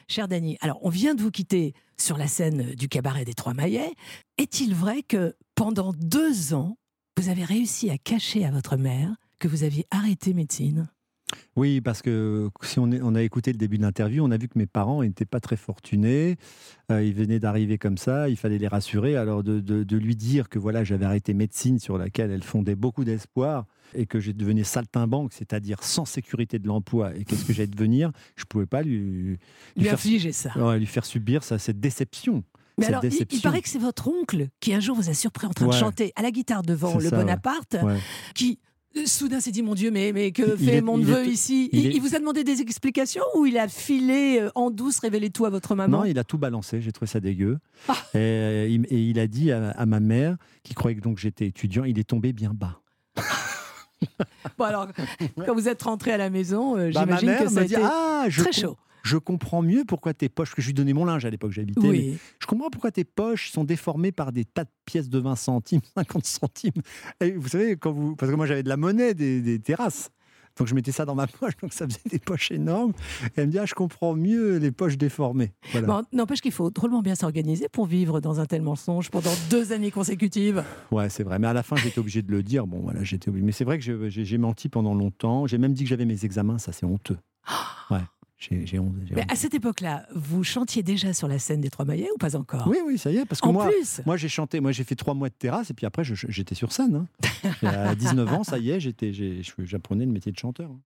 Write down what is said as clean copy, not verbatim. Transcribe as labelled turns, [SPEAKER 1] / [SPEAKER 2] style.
[SPEAKER 1] Cher Dany, alors on vient de vous quitter sur la scène du cabaret des Trois Maillets. Est-il vrai que pendant 2 ans, vous avez réussi à cacher à votre mère que vous aviez arrêté médecine?
[SPEAKER 2] Oui, parce que si on a écouté le début de l'interview, on a vu que mes parents n'étaient pas très fortunés. Ils venaient d'arriver comme ça, il fallait les rassurer. Alors de lui dire que voilà, j'avais arrêté médecine sur laquelle elle fondait beaucoup d'espoir et que je devenais saltimbanque, c'est-à-dire sans sécurité de l'emploi. Et qu'est-ce que j'allais devenir? Je ne pouvais pas
[SPEAKER 1] Lui infliger ça.
[SPEAKER 2] lui faire subir cette déception.
[SPEAKER 1] Mais
[SPEAKER 2] Cette
[SPEAKER 1] alors, il paraît que c'est votre oncle qui un jour vous a surpris en train de
[SPEAKER 2] Ouais,
[SPEAKER 1] chanter à la guitare devant
[SPEAKER 2] c'est
[SPEAKER 1] le
[SPEAKER 2] ça, ouais.
[SPEAKER 1] Bonaparte,
[SPEAKER 2] Ouais.
[SPEAKER 1] qui soudain s'est dit, mon Dieu, mais que
[SPEAKER 2] Il
[SPEAKER 1] fait
[SPEAKER 2] est-
[SPEAKER 1] mon
[SPEAKER 2] il
[SPEAKER 1] neveu
[SPEAKER 2] est-
[SPEAKER 1] ici?
[SPEAKER 2] il est-
[SPEAKER 1] Il vous a demandé des explications ou il a filé en douce révéler tout à votre
[SPEAKER 2] Non,
[SPEAKER 1] maman?
[SPEAKER 2] il a tout balancé, j'ai trouvé ça dégueu.
[SPEAKER 1] Ah.
[SPEAKER 2] Et il a dit à ma mère, qui croyait que donc j'étais étudiant, il est tombé bien bas.
[SPEAKER 1] Bon alors, quand vous êtes rentré à la maison,
[SPEAKER 2] Ma
[SPEAKER 1] j'imagine
[SPEAKER 2] mère
[SPEAKER 1] que ça a
[SPEAKER 2] me dit,
[SPEAKER 1] été
[SPEAKER 2] je
[SPEAKER 1] très chaud.
[SPEAKER 2] Je comprends mieux pourquoi tes poches, parce que je lui donnais mon linge à l'époque, j'habitais, mais
[SPEAKER 1] Oui.
[SPEAKER 2] je comprends pourquoi tes poches sont déformées par des tas de pièces de 20 centimes, 50 centimes. Et vous savez, parce que moi j'avais de la monnaie des terrasses, donc je mettais ça dans ma poche, donc ça faisait des poches énormes. Et elle me dit, je comprends mieux les poches déformées. Voilà.
[SPEAKER 1] Bon, n'empêche qu'il faut drôlement bien s'organiser pour vivre dans un tel mensonge pendant 2 années consécutives.
[SPEAKER 2] Ouais, c'est vrai. Mais à la fin, j'étais obligé de le dire. Bon, voilà, j'étais obligé. Mais c'est vrai que j'ai menti pendant longtemps. J'ai même dit que j'avais mes examens. Ça, c'est honteux. Ouais, j'ai honte.
[SPEAKER 1] Mais à cette époque-là, vous chantiez déjà sur la scène des Trois Maillets ou pas encore?
[SPEAKER 2] Oui, oui, ça y est. Parce que
[SPEAKER 1] En
[SPEAKER 2] moi,
[SPEAKER 1] plus
[SPEAKER 2] moi j'ai chanté. Moi, j'ai fait 3 mois de terrasse et puis après, j'étais sur scène. À 19 ans, ça y est, j'apprenais le métier de chanteur.